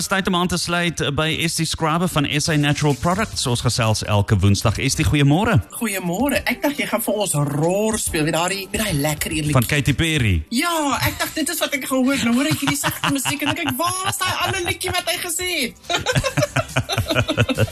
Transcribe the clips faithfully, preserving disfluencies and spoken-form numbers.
Tyd om aan te sluit by Estie Scrabbe van S A Natural Products. Ons gesels elke woensdag. Estie, goeiemôre. Goeiemôre. Ek dacht jy gaan vir ons roar speel met daai met daai lekker eerlik. Van Katy Perry. Ja, ek dacht dit is wat ek gehoor. Nou hoor ek hierdie sagte musiek en ek kyk, waar is daai ander liedjie wat hy gesê het?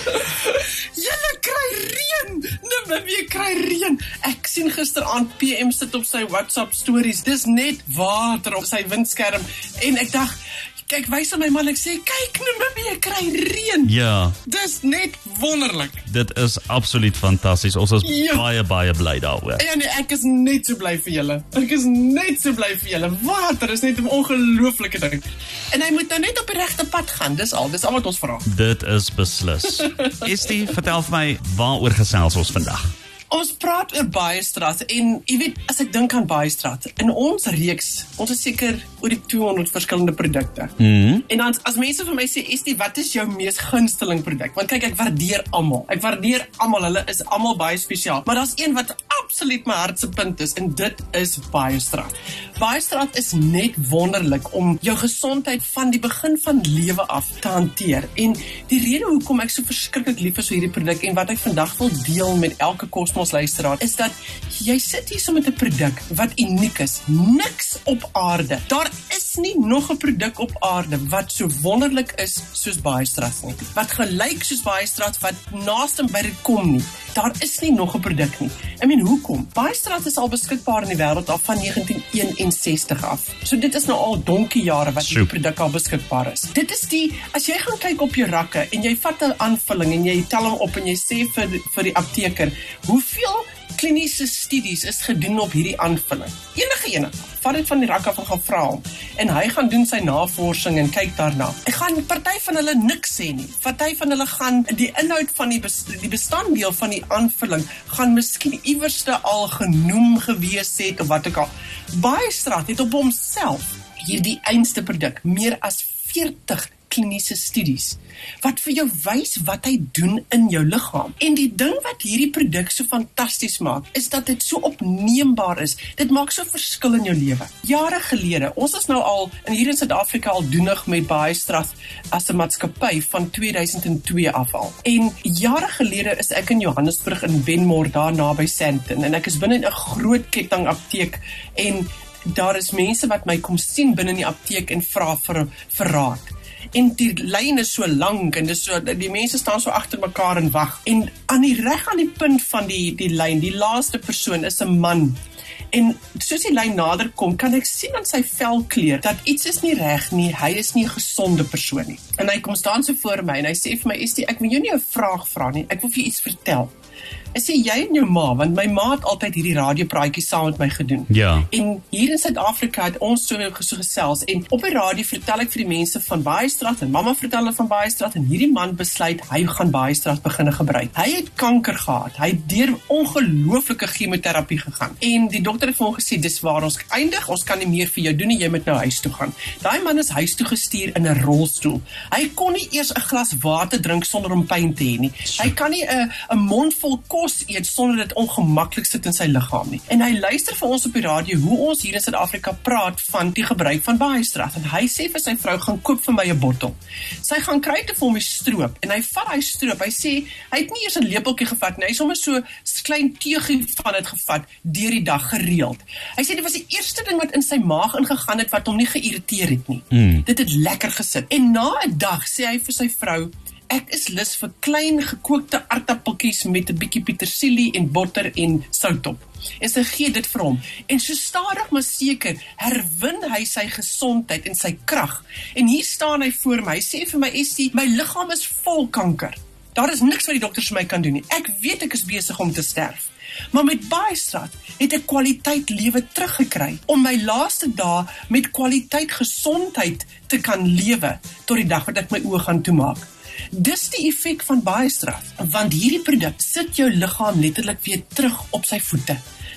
Julle kry reën. Namibia kry reën. Ek sien gisteraand P M sit op sy WhatsApp stories. Dis net water op sy windskerm en ek dacht kyk, wys aan my man, ek sê, kyk, Namibia kry reën. Ja. Dis net wonderlik. Dit is absoluut fantasties. Ons is ja. baie, baie bly daaroor. Ja nee, ek is net so bly vir julle. Ek is net so bly vir julle. Water is net 'n ongelooflike ding. En hy moet nou net op die regte pad gaan. Dis al, dis al wat ons vra. Dit is beslis. Estie, vertel vir my, waaroor gesels ons vandag? Ons praat oor Baiestraat en jy weet, as ek dink aan Baiestraat, in ons reeks, ons is seker oor die tweehonderd verskillende produkte. Mm-hmm. En dan, as mense vir my sê, Estie, wat is jou mees gunsteling produk? Want kyk, ek waardeer almal. Ek waardeer almal, hulle is almal baie spesiaal. Maar daar's een wat absoluut my hartse punt is, en dit is Baiestraat. Baiestraat is net wonderlik om jou gesondheid van die begin van lewe af te hanteer. En die rede hoekom ek so verskriklik lief is vir hierdie produk en wat ek vandag wil deel met elke kos ons luisteraar, is dat jy sit hier so met 'n produk wat uniek is. Niks op aarde. Daar is nie nog 'n produk op aarde wat so wonderlik is soos Baiestraat nie. Wat gelyk soos Baiestraat, wat naaste by dit kom nie. Daar is nie nog 'n produk nie. I mean, hoekom? Baiestraat is al beskikbaar in die wêreld al van negentien eenensestig af. So dit is nou al donkie jare wat die produk al beskikbaar is. Dit is die, as jy gaan kyk op jou rakke en jy vat 'n aanvulling en jy tel hom op en jy sê vir, vir die apteker, hoeveel kliniese studies is gedoen op hierdie aanvulling? Enige ene. Vat dit van die rak af en gaan vra hom. En hy gaan doen sy navorsing en kyk daarna. Ek gaan party van hulle niks sê nie. Party van hulle gaan die inhoud van die, bes, die bestanddeel van die aanvulling gaan miskien iewerste al genoem gewees het of wat ook al. Baiestraat het op homself hierdie einste produk meer as veertig kliniese studies, wat vir jou wys wat hy doen in jou liggaam. En die ding wat hierdie produk so fantasties maak, is dat dit so opneembaar is. Dit maak so verskil in jou lewe. Jare gelede, ons is nou al, en hier in Suid-Afrika al doenig met Baiestraat as 'n maatskappy van twee duisend twee af al. En jare gelede is ek in Johannesburg in Benmore, daar naby Sandton, en ek is binne 'n groot ketting apteek, en daar is mense wat my kom sien binne die apteek en vra vir, vir raad. En die lyn is so lank en dis so, die mense staan so agter mekaar en wag. En aan die reg aan die punt van die, die lyn, die laaste persoon is 'n man. En soos die lyn nader kom, kan ek sien aan sy velkleur dat iets is nie reg nie, hy is nie 'n gesonde persoon nie. En hy kom staan so voor my en hy sê vir my, Estie, ek wil jou nie 'n vraag vra nie, ek wil vir jou iets vertel. Ek sê, jy en jou ma, want my ma het altyd hierdie radiopraatjies saam met my gedoen. Ja. En hier in Suid-Afrika het ons so, so gesels, en op die radio vertel ek vir die mense van Baiestraat, en mamma vertel hulle van Baiestraat, en hierdie man besluit, hy gaan Baiestraat begin gebruik. Hy het kanker gehad, hy het deur ongelooflike chemoterapie gegaan, en die dokter het vir hom gesê, dis waar ons eindig, ons kan nie meer vir jou doen nie, jy moet nou huis toe gaan. Daai man is huis toe gestuur in 'n rolstoel. Hy kon nie eers 'n glas water drink sonder om pyn te hê nie. Hy kan nie 'n 'n mond vol kos eet sonder dit ongemaklik sit in sy liggaam nie. En hy luister vir ons op die radio hoe ons hier in Suid-Afrika praat van die gebruik van Baiestraat. En hy sê vir sy vrou, gaan koop vir my 'n bottel. Sy gaan kry te vir hom die stroop en hy vat hy stroop. Hy sê hy het nie eers 'n lepeltjie gevat nie. Hy het sommer so 'n klein teegie van dit gevat deur die dag gereeld. Hy sê dit was die eerste ding wat in sy maag ingegaan het wat hom nie geïrriteer het nie. Mm. Dit het lekker gesit. En na 'n dag sê hy vir sy vrou, ek is lus vir klein gekookte aardappeltjies met 'n bietjie petersilie en botter en sout op. En sy gee dit vir hom. En so stadig maar seker herwin hy sy gesondheid en sy krag. En hier staan hy voor my. Hy sê vir my, Estie, my liggaam is vol kanker. Daar is niks wat die dokters vir my kan doen nie. Ek weet ek is besig om te sterf. Maar met Baiestraat het ek kwaliteit lewe teruggekry om my laaste dae met kwaliteit gesondheid te kan lewe tot die dag wat ek my oë gaan toemaak. Dis die effek van Baiestraat, want hierdie produk sit jou liggaam letterlik weer terug op sy voete.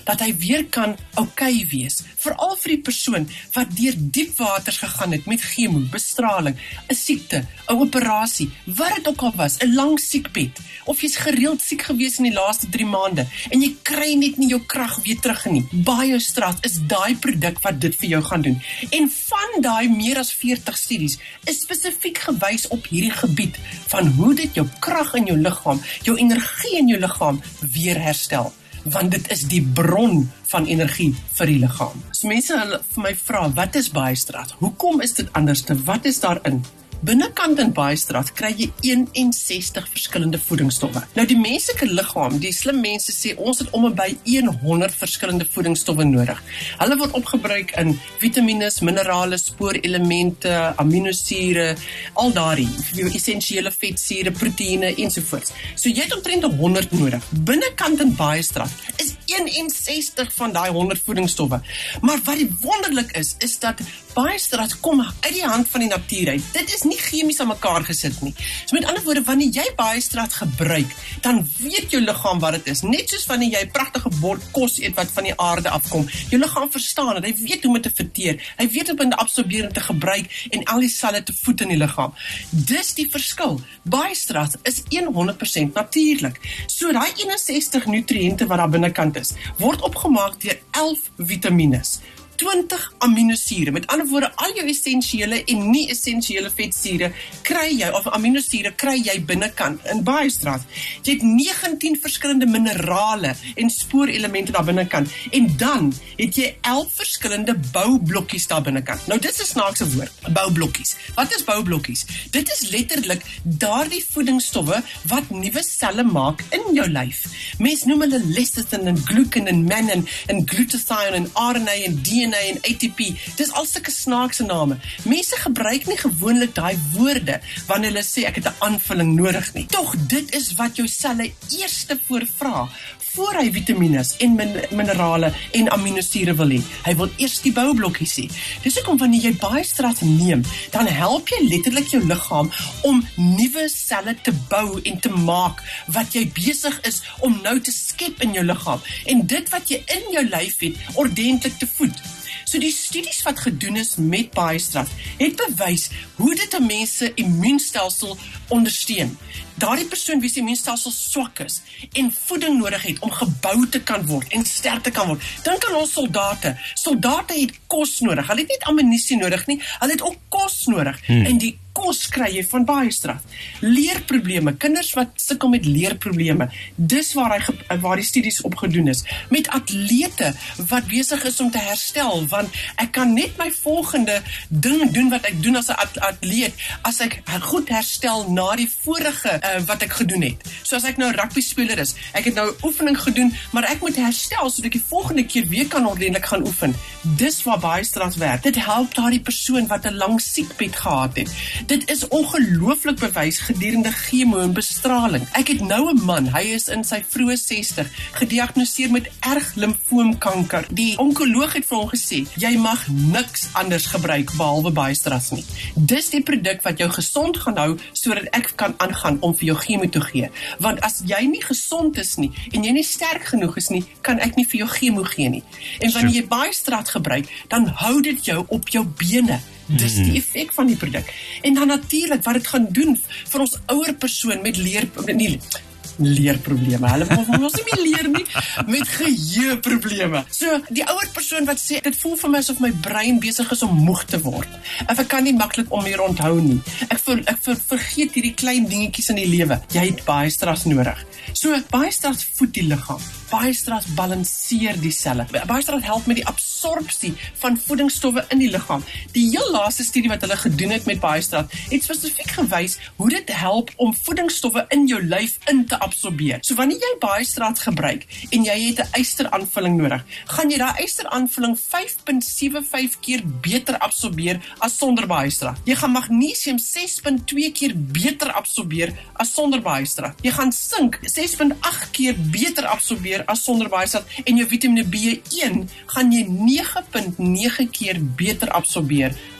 dat hy weer kan oukei wees. Veral vir die persoon wat deur diep waters gegaan het met chemo, bestraling, 'n siekte, 'n operasie, wat dit ook al was, 'n lang siekbed, of jy's gereeld siek gewees in die laaste drie maande en jy kry net nie jou krag weer terug nie. BioStrat is daai produk wat dit vir jou gaan doen. En van daai meer as veertig studies is spesifiek gewys op hierdie gebied van hoe dit jou krag in jou liggaam, jou energie in jou liggaam weer herstel. Want dit is die bron van energie vir die liggaam. As mense hulle vir my vra, wat is BioStrat? Hoekom is dit anders? Wat is daarin? Binnekant in BioStrat kry jy eenensestig verskillende voedingsstowwe. Nou die menslike liggaam, die slim mense sê ons het om en by honderd verskillende voedingsstowwe nodig. Hulle word opgebruik in vitamines, minerale, spoorelemente, aminosure, al daardie, essensiële vetsure, proteïene ensovoorts. So jy het omtrent honderd nodig. Binnekant in BioStrat is eenensestig van daai honderd voedingsstowwe. Maar wat die wonderlik is, is dat BioStrat kom uit die hand van die natuur uit. Dit is nie chemies aan mekaar gesit nie. So met ander woorde, wanneer jy BioStrat gebruik, dan weet jou liggaam wat dit is. Net soos wanneer jy 'n pragtige bord kos eet wat van die aarde afkom. Jou liggaam verstaan het, hy weet hoe om dit te verteer. Hy weet hoe om dit te absorbeer en te gebruik en al die selle te voed in die liggaam. Dis die verskil. BioStrat is honderd persent natuurlik. So daai eenensestig nutriënte wat daar binnekant is, word opgemaak deur elf vitamines. twintig aminosure, met ander woorde, al jou essensiële en nie essensiële vetsure kry jy, of aminosure kry jy binnekant in BioStrat. Jy het negentien verskillende minerale en spoorelemente daar binnekant, en dan het jy elf verskillende boublokkies daar binnekant. Nou dit is 'n snaakse woord, boublokkies. Wat is boublokkies? Dit is letterlik daardie voedingsstowwe wat nuwe selle maak in jou lyf. Mense noem hulle lecithin en glucan en mannan en glutathione en R N A en D N A en A T P, dis al sulke snaakse name. Mense gebruik nie gewoonlik daai woorde wanneer hulle sê ek het 'n aanvulling nodig nie. Tog dit is wat jou selle eerste voorvra, voor hy vitamines en min minerale en aminosure wil hê. Hy wil eers die boublokkies hê. Dis hoekom wanneer jy BioStrat neem, dan help jy letterlik jou liggaam om nuwe selle te bou en te maak wat jy besig is om nou te skep in jou liggaam. En dit wat jy in jou lyf het, ordentlik te voed. So die studies wat gedoen is met BioStrat het bewys hoe dit 'n mens se immuunstelsel ondersteun. Daardie persoon wie se immuunstelsel swak is en voeding nodig het om gebou te kan word en sterk te kan word. Dink aan ons soldate. Soldate het kos nodig. Hulle het nie ammunisie nodig nie, hulle het ook kos nodig. Hmm. En die kos kry jy van BioStrat. Leerprobleme, kinders wat sukkel met leerprobleme, dis waar hy waar die studies op gedoen is. Met atlete wat besig is om te herstel, want ek kan net my volgende ding doen wat ek doen as 'n atleet as ek goed herstel na die vorige uh, wat ek gedoen het. So as ek nou rugby speler is, ek het nou oefening gedoen, maar ek moet herstel sodat ek die volgende keer weer kan ordentlik gaan oefen. Dis waar BioStrat werk. Dit help daardie persoon wat 'n lang siekbed gehad het. Dit is ongelooflik bewys gedurende chemo en bestraling. Ek het nou 'n man, hy is in sy vroeë sestig, gediagnoseer met erg limfoomkanker. Die onkoloog het vir hom gesê, jy mag niks anders gebruik behalwe BioStrat nie. Dis die produk wat jou gesond gaan hou, sodat ek kan aangaan om vir jou chemo te gee. Want as jy nie gesond is nie, en jy nie sterk genoeg is nie, kan ek nie vir jou chemo gee nie. En wanneer jy BioStrat gebruik, dan hou dit jou op jou bene. Dis die effek van die produk. En dan natuurlik wat dit gaan doen vir ons ouer persoon met leer nie leerprobleme. Hulle wil ons nie meer leer nie, met geheueprobleme. So die ouer persoon wat sê dit voel vir my asof my brein besig is om moeg te word. Of ek kan nie maklik om meer onthou nie. Ek ver, ek ver, vergeet hierdie klein dingetjies in die lewe. Jy het BioStrat nodig. So BioStrat voed die liggaam. BioStrat balanseer die selle. BioStrat help met die absorpsie van voedingsstowwe in die liggaam. Die heel laaste studie wat hulle gedoen het met BioStrat het spesifiek gewys hoe dit help om voedingsstowwe in jou lyf in te absorbeer. So wanneer jy BioStrat gebruik en jy het 'n ysteraanvulling nodig, gaan jy daai ysteraanvulling vyf komma sewe vyf keer beter absorbeer as sonder BioStrat. Jy gaan magnesium ses komma twee keer beter absorbeer as sonder BioStrat. Jy gaan sink ses komma agt keer beter absorbeer as sonder BioStrat en jou Vitamiene B een gaan jy nege komma nege keer beter absorbeer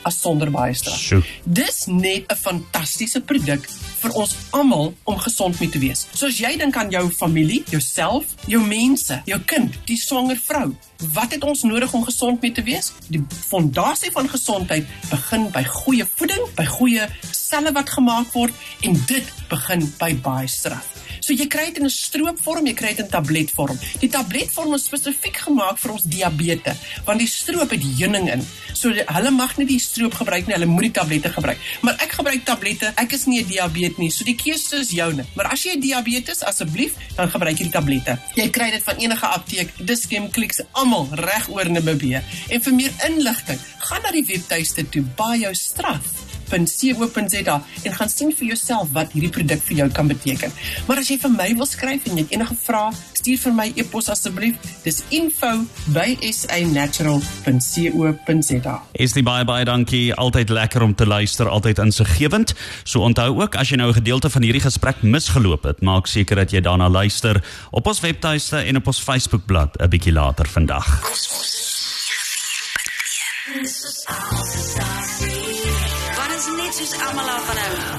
as sonder baie straf. Sjoe. Dis net 'n fantastiese produk vir ons almal om gesond mee te wees. So as jy dink aan jou familie, jouself, jou mense, jou kind, die swanger vrou, wat het ons nodig om gesond mee te wees? Die fondasie van gesondheid begin by goeie voeding, by goeie selle wat gemaak word, en dit begin by baie straf. So jy kry dit in 'n stroopvorm, jy kry dit in tabletvorm. Die tabletvorm is spesifiek gemaak vir ons diabetes, want die stroop het heuning in. So die, hulle mag nie die stroop gebruik nie, hulle moet die tablette gebruik. Maar ek gebruik tablette, ek is nie 'n diabetes nie, so die keuse is joune. Maar as jy diabetes, asseblief, dan gebruik jy die tablette. Jy kry dit van enige apteek, Dis-Chem, Clicks, almal reg oor Namibië. En vir meer inligting, gaan na die webtuiste toe, by jou straf. .co punt za en gaan sien vir jouself wat hierdie produk vir jou kan beteken. Maar as jy vir my wil skryf en jy het enige vrae, stuur vir my e-pos asseblief. Dis info by s a natural punt co punt za. Is die baie baie dankie, altyd lekker om te luister, altyd insiggewend. So onthou ook, as jy nou 'n gedeelte van hierdie gesprek misgeloop het, maak seker dat jy daarna luister op ons webtuiste en op ons Facebookblad 'n bietjie later vandag. Wat is net soos almal af van hou?